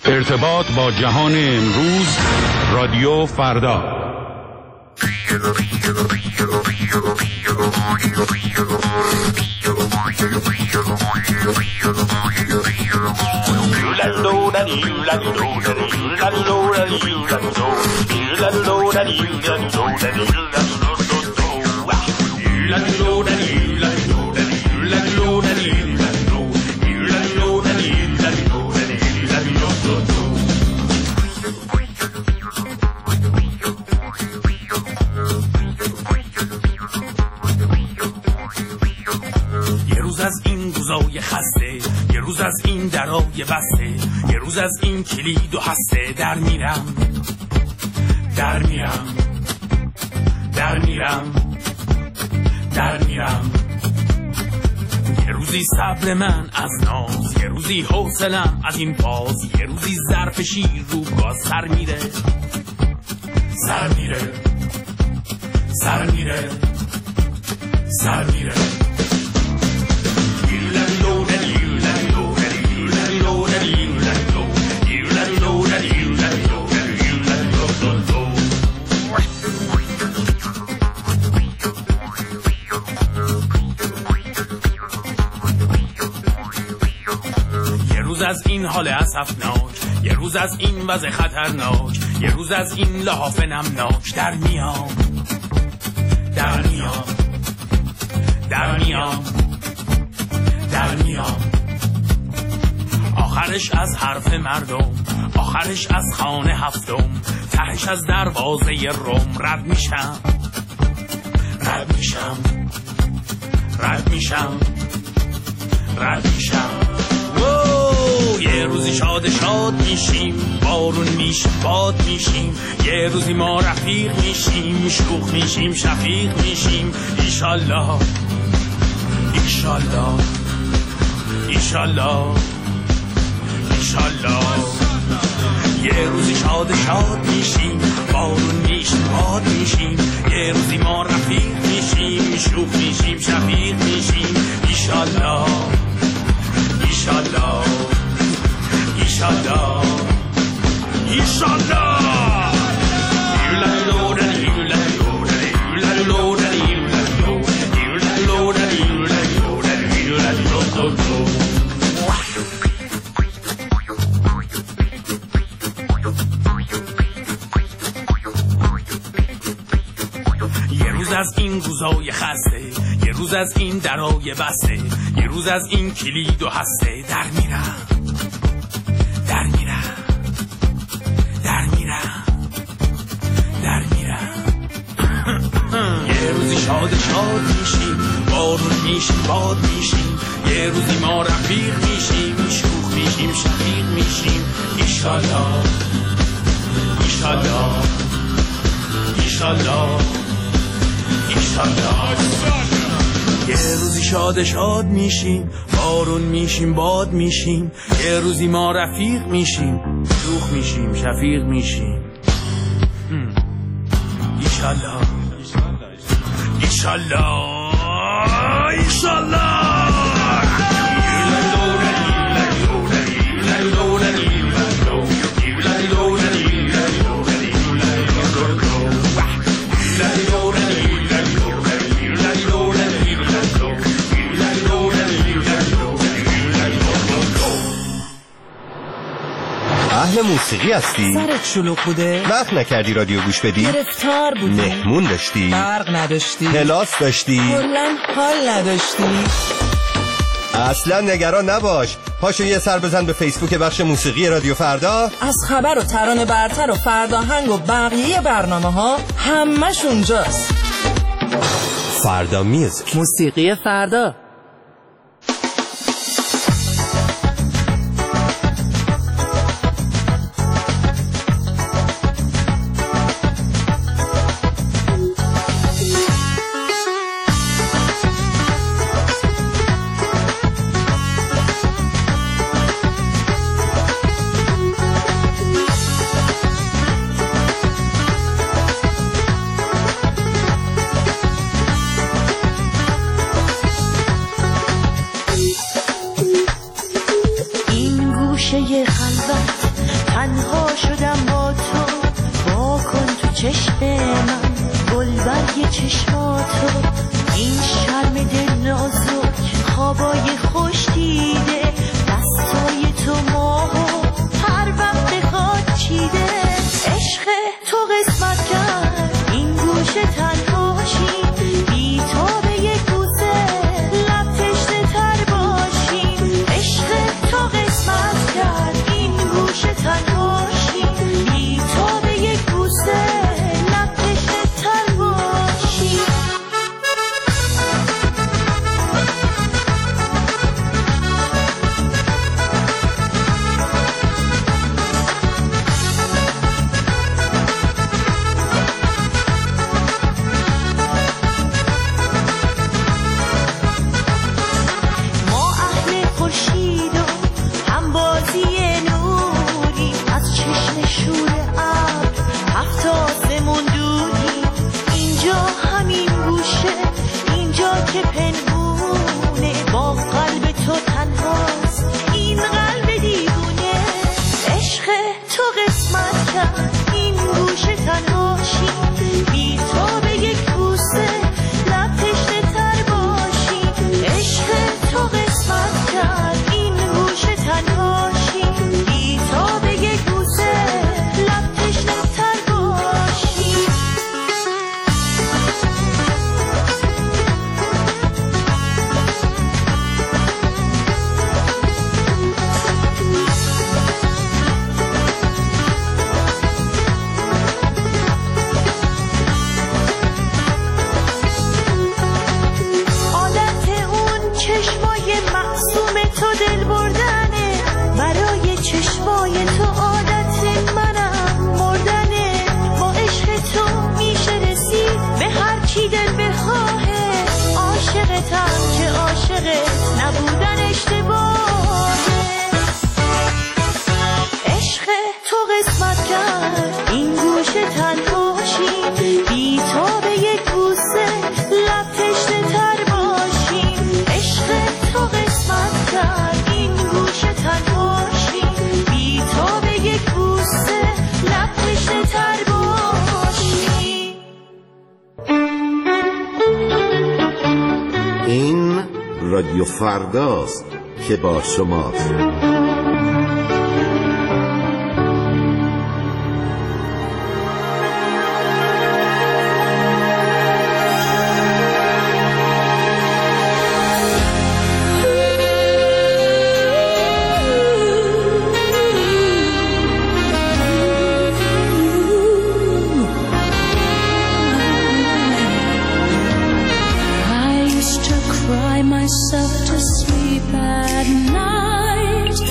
ارتباط با جهان امروز، رادیو فردا. خسته یه روز از این درای بسته، یه روز از این کلید و هسته، در میرم یه روزی صبر من از ناز، یه روزی حوصلم از این باز، یه روزی ظرف شیر رو گاز سر میره از این حال اسفناک، یه روز از این وضع خطرناک، یه روز از این لحاف نمناک، در میام آخرش از حرف مردم، آخرش از خانه هفتم، تهش از دروازه روم، رد میشم یه روزی شاد میشیم، بارون میشیم، باد میشیم، یه روزی ما رفیق میشیم، شوخ میشیم، شفیق میشیم، ایشالله یه روزی شاد میشیم، بارون میشیم، باد میشیم، یه روزی ما رفیق میشیم، شوخ میشیم، شفیق میشیم، ایشالله یه روز از این روزای خسته، یه روز از این درای بسته، یه روز از این کلید و هسته، در میرم یه روزی شاد میشیم، بارون میشیم، باد میشیم، یه روزی ما رفیق میشیم، شوخ میشیم، شفیق میشیم، ایشالله یه روزی شاد میشیم، بارون میشیم، باد میشیم، یه روزی ما رفیق میشیم، شوخ میشیم، شفیق میشیم، ایشالله اهل موسیقی هستی؟ سرت شلوغ بوده؟ وقت نکردی رادیو گوش بدی؟ گرفتار بودی؟ مهمون داشتی؟ برق نداشتی؟ کلاس داشتی؟ کلاً حال نداشتی؟ اصلا نگران نباش، پاشو یه سر بزن به فیسبوک بخش موسیقی رادیو فردا. از خبر و ترانه برتر و فرداهنگ و بقیه برنامه ها همش اونجاست. فردا میوزیک، موسیقی فردا. خلوت تنها شدم با تو، وا کن تو چشم من گلبرگ چشماتو، این شرم دل نازک خوابای خوش دیده، دستای تو ماهو هر وقت بخواد چیده. عشق تو قسمت کرد این گوشه تنهاشی، بی تو به یک بوسه لب تشنه تر باشیم. عشق تو قسمت کرد این گوشه تنهاشی، بی تو به یک بوسه لب تشنه تر باشیم. رادیو فرداست که با شماست. Myself to sleep at night,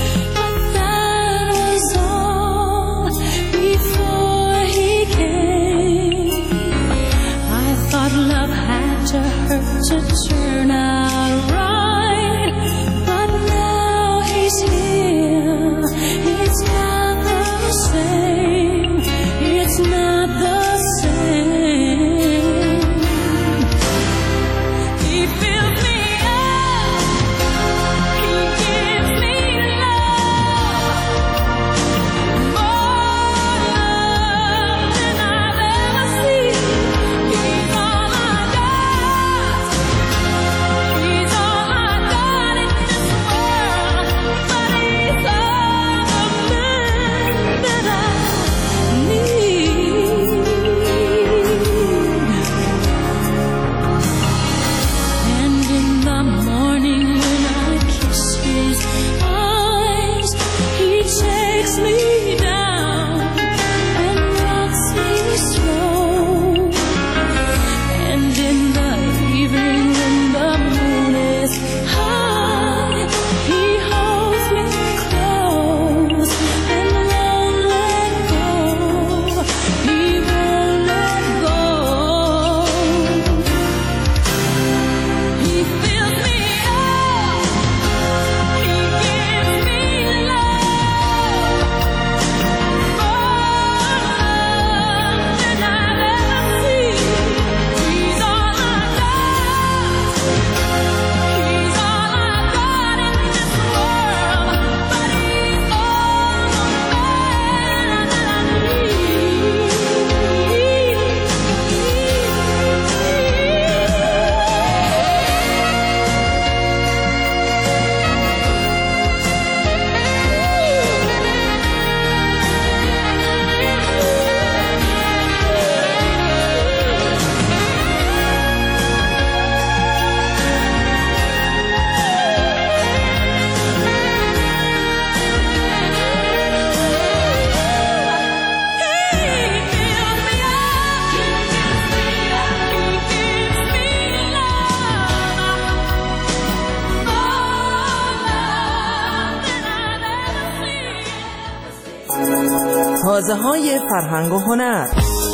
تازه‌های فرهنگ و هنر.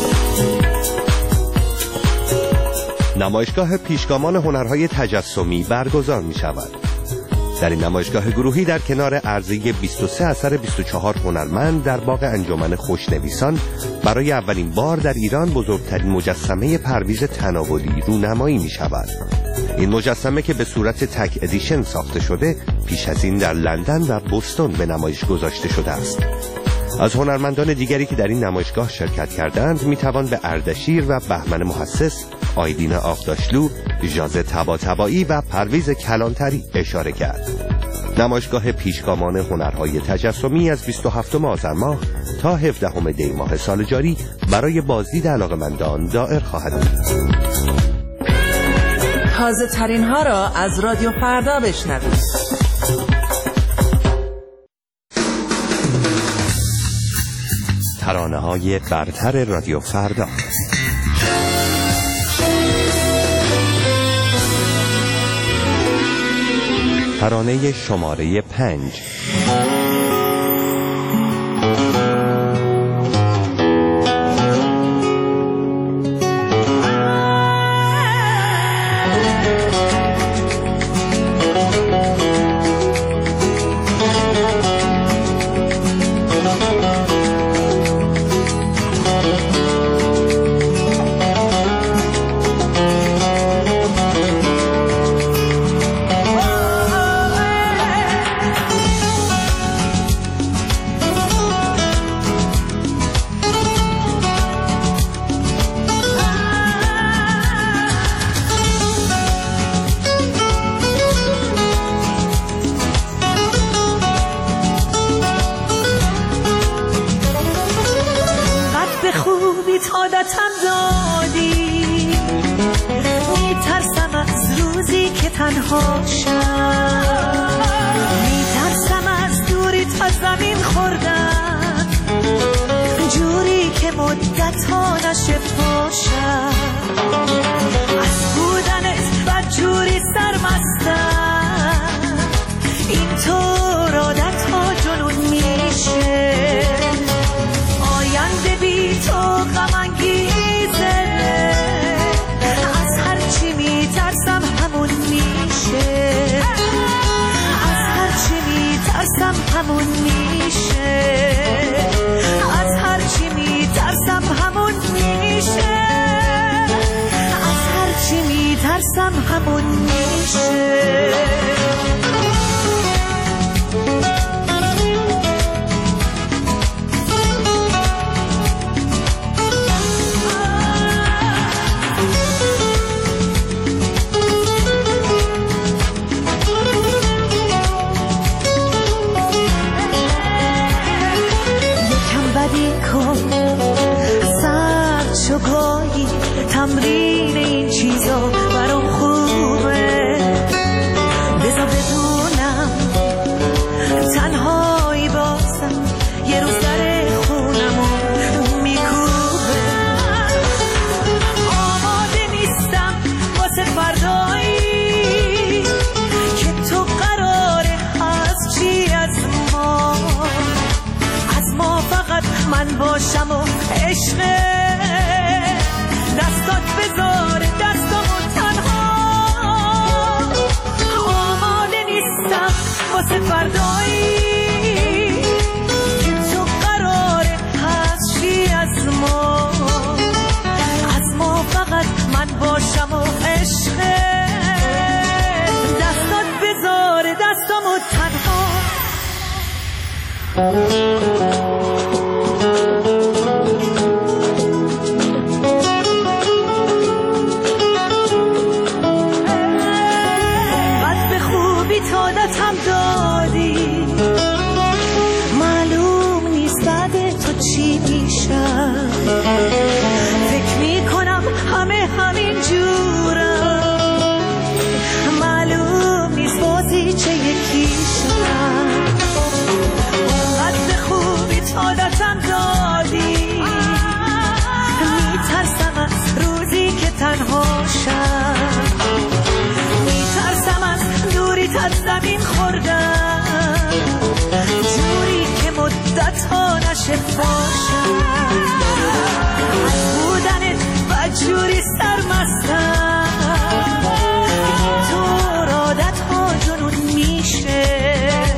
نمایشگاه پیشگامان هنرهای تجسمی برگزار می شود. در این نمایشگاه گروهی در کنار عرضه 23 اثر 24 هنرمند در باغ انجمن خوشنویسان برای اولین بار در ایران بزرگترین مجسمه پرویز تناولی رونمایی می شود. این مجسمه که به صورت تک ادیشن ساخته شده پیش از این در لندن و بوستون به نمایش گذاشته شده است. از هنرمندان دیگری که در این نمایشگاه شرکت کردند میتوان به اردشیر و بهمن محسس، آیدین آقداشلو، ژازه طباطبایی و پرویز کلانتری اشاره کرد. نمایشگاه پیشگامان هنرهای تجسمی از 27 آذر ماه تا 17 دی ماه سال جاری برای بازدید علاقه‌مندان دائر خواهد بود. تازه ترین ها را از رادیو فردا بشنوید. ترانه های برتر رادیو فردا. ترانه شماره 5. میترسم از دوری تا زمین خوردم، جوری که مدت ها نشه پاشم، از بودنت و جوری سرمستم، اینطور عادت ها جنون میشه، آینده بی تو غم انگیزه، از هرچی میترسم همون میشه، از هرچی میترسم همون میشه، از هرچی میترسم همون میشه، از هرچی میترسم همون میشه. شگاهی تمرین این چیزا برام خوبه، بذار بدونم تنهایی بازم یه روز در خونمو میکوبه، آماده نیستم واسه فردایی که تو قراره هست چی از ما فقط من باشم و عشقه، دستات بذاره دستامو تنها، آماده نیستم واسه فردایی که تو قراره هست چی از ما فقط من باشم و عشقه، دستات بذاره دستامو تنها. هم دادی معلوم نیست بعد تو چی میشم، فکر میکنم همین جورم، معلوم نیست بازی چه یکی شدم، اونقدر خوبی نشف باشم، از بودن بدجوری سرمستم، تو عادت ها جنون میشه،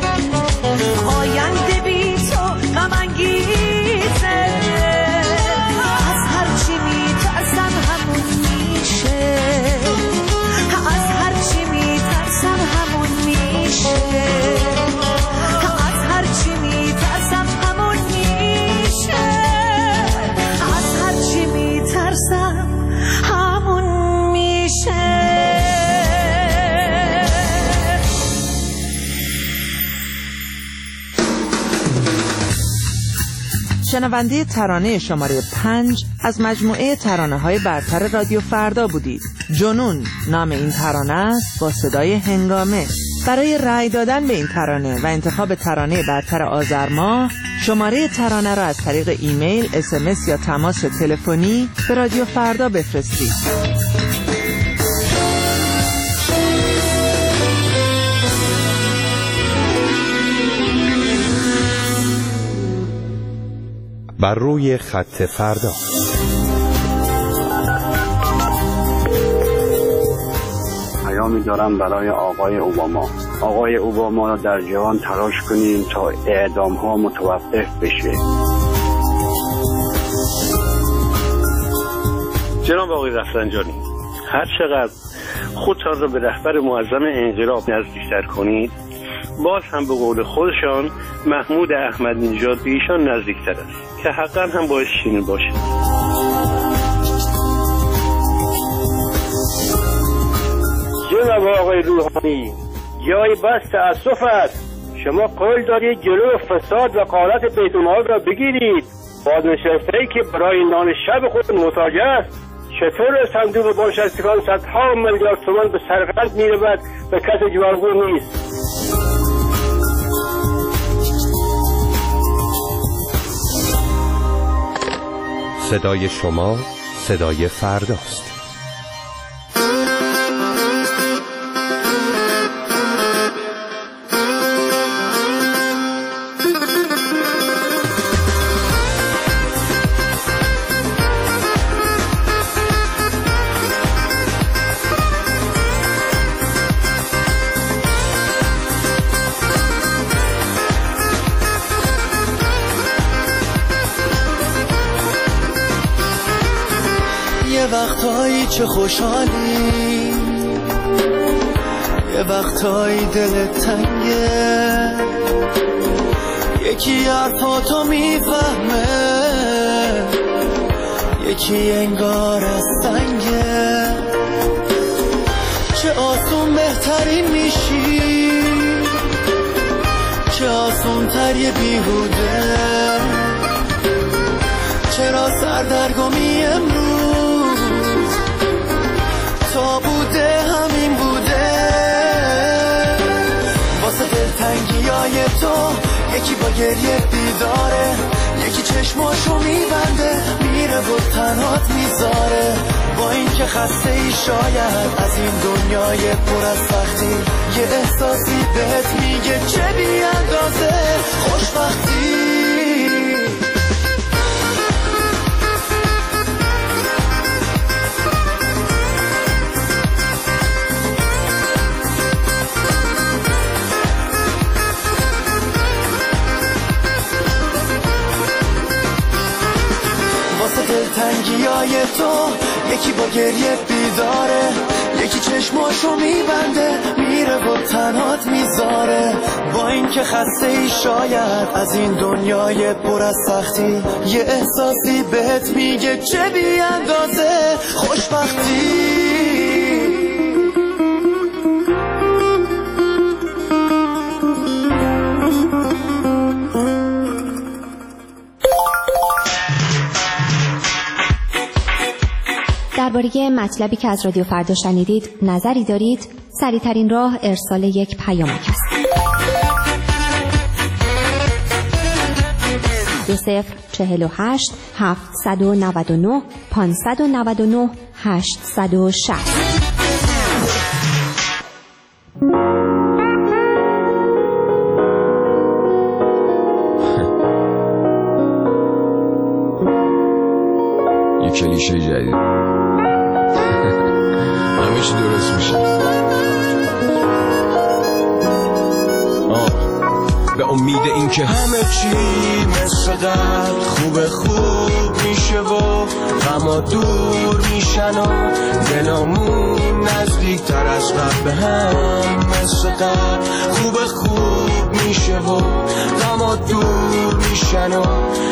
آینده بی تو غم انگیزه، از هرچی میترسم همون میشه، از هرچی میترسم همون میشه، از هرچی میترسم همون میشه، از هرچی میترسم همون میشه. شنونده ترانه شماره 5 از مجموعه ترانه‌های برتر رادیو فردا بودید. جنون نام این ترانه است با صدای هنگامه. برای رأی دادن به این ترانه و انتخاب ترانه برتر آذر ماه، شماره ترانه را از طریق ایمیل، SMS یا تماس تلفنی به رادیو فردا بفرستید. بر روی خط فردا. پیامی دارم برای آقای اوباما. آقای اوباما را در جهان تلاش کنیم تا اعدام ها متوقف بشه. جناب آقای رفسنجانی، هر چقدر خودتان را به رهبر معظم انقلاب نزدیکتر کنید، باز هم به قول خودشان محمود احمدی نژاد به ایشان نزدیکتر است که حقا هم باید چنین باشه. جناب آقای روحانی، جای بس تأسف است. شما قول دارید جلو فساد و غارت بیت المال را بگیرید. بازنشسته‌ای که برای نان شب خود محتاج است چطور صندوق بازنشستگان صدها میلیارد تومان به سرقت می‌رود و کسی جوابگو نیست؟ صدای شما صدای فرداست. یه وقتایی چه خوشحالی، یه وقتایی دلت تنگه، یکی حرفاتو میفهمه، یکی انگار از سنگه. چه آسون بهترین میشی، چه آسون تر یه بیهوده. چرا سردرگمی امروز تا بوده همین بوده. واسه دلتنگیای تو یکی با گریه بیداره، یکی چشماشو میبنده میره و تنهات میذاره. با این که خسته ای شاید از این دنیای پر از سختی، یه احساسی بهت میگه چه بی اندازه خوشبختی. دلتنگیای تو یکی با گریه بیداره، یکی چشماشو میبنده میره و تنهات میذاره. با این که خسته ای شاید از این دنیای پر از سختی، یه احساسی بهت میگه چه بی اندازه خوشبختی. درباره مطلبی که از رادیو فردا شنیدید نظری دارید؟ سریع‌ترین راه ارسال یک پیامک است. 2048 799 599 860. کلیشه جدید. همه چی درست میشه. به امید این که همه چی مثل قبل خوب میشه و غما دور میشن و دلامون نزدیک تر از قبل به هم مثل قبل خوب میشه و غما دور میشن و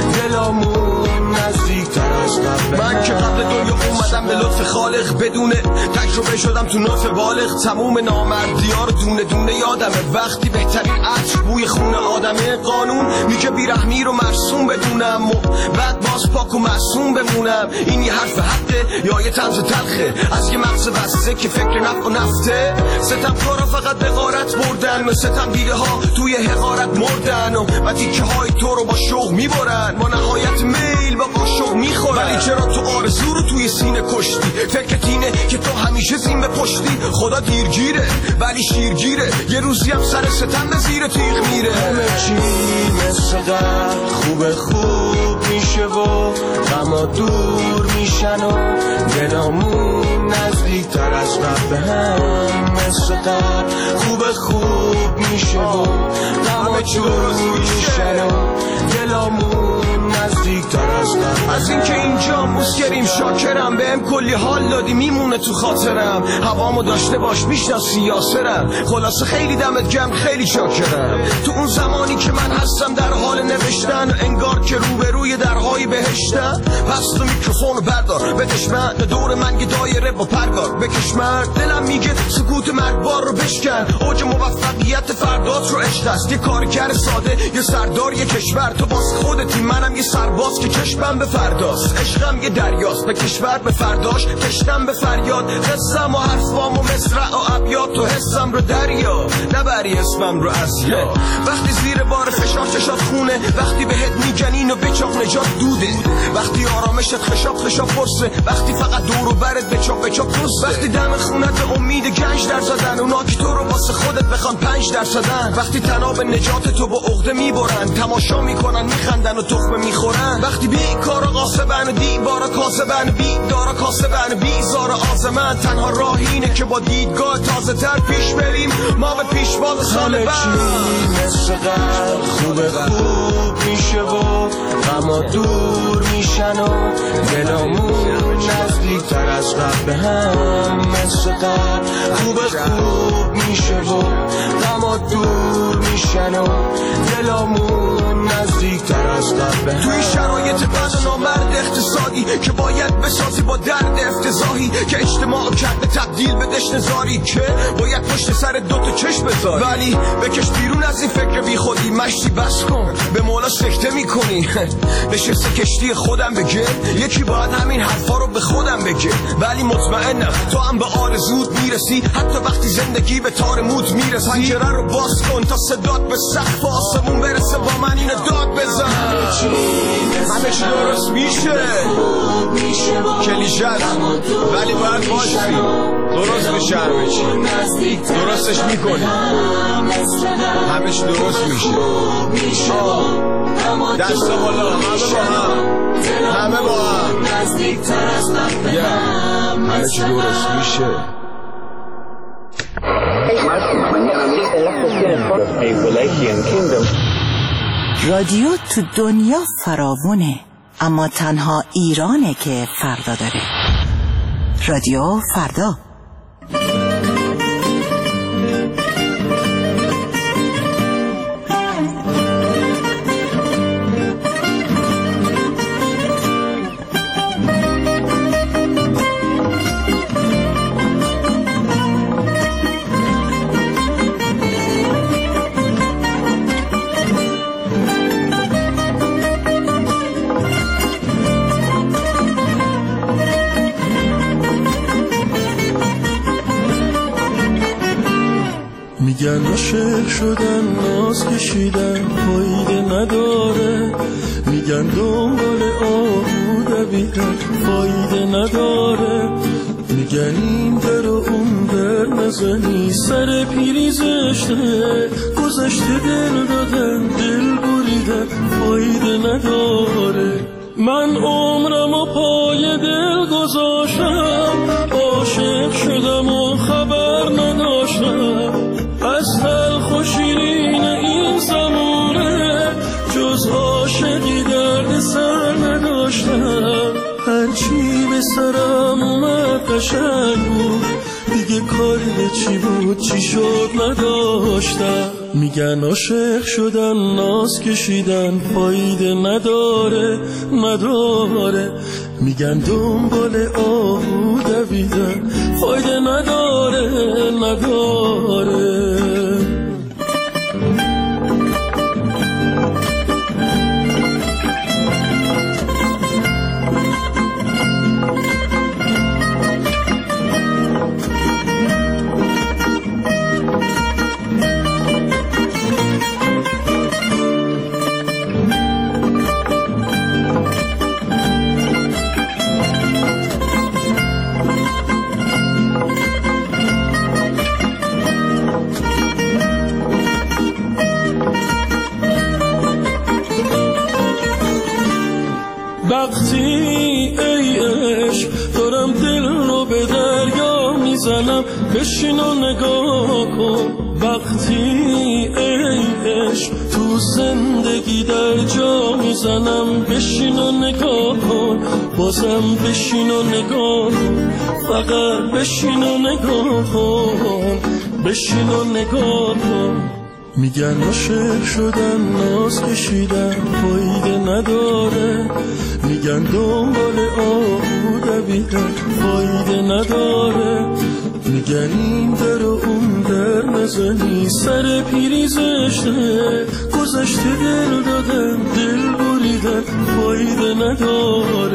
دلامون نزدیک تر از قبل. من که قبل دنیا اومدم به لطف خالق بدونه تجربه شدم تو نطف بالغ. تموم نامردی‌ها رو دونه دونه یادمه وقتی بهترین عطر بوی خون آدمه. قانون میگه بیرحمی رو مرسوم بدونم و بعد باز پاک و معصوم بمونم. این یه حرف حقه یا یه طنز تلخه از یه مغز بسته که فکر نفع و نفته؟ ستم کارا فقط به غارت بردن و ستم دیده ها توی حقارت مردن و تیکه های تو رو با شوق میبرن با نهایت میل با قاشق میخورن. ولی چرا تو آرزو رو توی سینه کشتی؟ فکرت اینه که تو همیشه زین به پشتی. خدا دیرگیره ولی شیرگیره یه روزی هم سر ستم به زیر تیغ میره. همه چی مثل قبل خوب میشه و غما دور میشن و دلامون نزدیک تر از قبل به هم مثل قبل خوب میشه و غما دور میشن و دلامون نزدیک تر از قبل. از اینکه اینجا مسکریم شاکرم بهم کلی حال دادی میمونه تو خاطرم. هوامو داشته باش میشناسی یاسرم. خلاصه خیلی دمت گرم خیلی شاکرم. تو اون زمانی که من هستم در حال نوشتن و انگار که روبروی درهای بهشتم. پس تو میکروفونو بردار بدش من دور من یه دایره با پرگار بکش من. دلم میگه سکوت مرگبار رو بشکن. اوج موفقیت فردات رو عشق است. یه کارگر ساده یه سردار یه کشور. تو باز خودتی منم یه سرباز که کشمم به فرداست. عشقم یه دریاست به کشور به فرداش کشتم به فریاد. قصم و حرفام و مصرع و ابیات تو حسم رو دریا نبری اسمم رو از یاد. وقتی زیر بار فشار چشات خونه وقتی بهت میگن و بچاق نجات دوده. وقتی آرامشت خشاب پرسه وقتی فقط دور و برت بچاق دوسته. وقتی دم خونت به امید گنج در زدن اونا که تو رو واسه خودت بخوان 5 درصدن. وقتی تناب نجات تو با عقده میبرن تماشا میکنن میخندن و تخمه میخورن. وقتی بیکارا قاسبن و دیوارا کاسبن بیدارا کاسبن بیزار آزمن. تنها راه اینه که با دیدگاه تازه تر پیش بریم ما به پیشواز سال بعد. مثل قبل خوب میشه و غما دور میشن و دلامون نزدیک تر از قبل به هم مثل قبل خوب میشه و غما دور میشن و دلامون نزدیک تر از قبل به هم. توی شرایط بد نامرد اقتصادی که باید بسازی با درد افتضاحی که اجتماع کرده تبدیل به دشت زاری که باید پشت سر 2 چشم بذاری. ولی بکش بیرون از این فکر بی خودی مشتی بس کن به مولا سکته میکنی. نشسته کشتی خودم بگه یکی باید همین حرفا رو به خودم بگه. ولی مطمئنم تو هم به آرزوت میرسی حتی وقتی زندگی به تار موت میرسی. پنجره رو باز کن تا صدات به سقف آسمون برسه با من اینو داد بزن. همه چی درست میشه کلیشه ولی باید باشی درست میشه. همه چی درستش میکنی همه چی درست میشه. دست بالا همه با هم همه چی درست میشه. رادیو تو دنیا فراوونه اما تنها ایرانه که فردا داره. رادیو فردا. میگن عاشق شدن ناز کشیدن فایده نداره. میگن دنبال آهو دویدن فایده نداره. میگن این در و اون در نزنی سر پیری زشته. گذشته دل دادن دل بریدن فایده نداره. من عمرم پای دل گذاشتم، عاشق شدم و خبر نداشتم از تلخ و شیرین این زمونه، جز عاشقی درد سر نداشتم. هرچی به سرم اومد قشنگ بود، دیگه کاری به چی بود چی شد نداشتم. میگن عاشق شدن ناز کشیدن فایده نداره نداره، میگن دنبال آهو دویدن فایده نداره نداره. وقتی ای عشق دارم دل رو به دریا میزنم، بشین و نگاه کن. وقتی ای عشق تو زندگی در جا میزنم، بشین و نگاه کن. بازم بشین و نگاه کن، فقط بشین و نگاه کن، بشین و نگاه کن. میگن عاشق شدن ناز کشیدن فایده نداره، میگن دنبال آهو دویدن فایده نداره، میگن این در و اون در نزنی سر پیری زشته، گذشته دل دادن دل بریدن فایده نداره.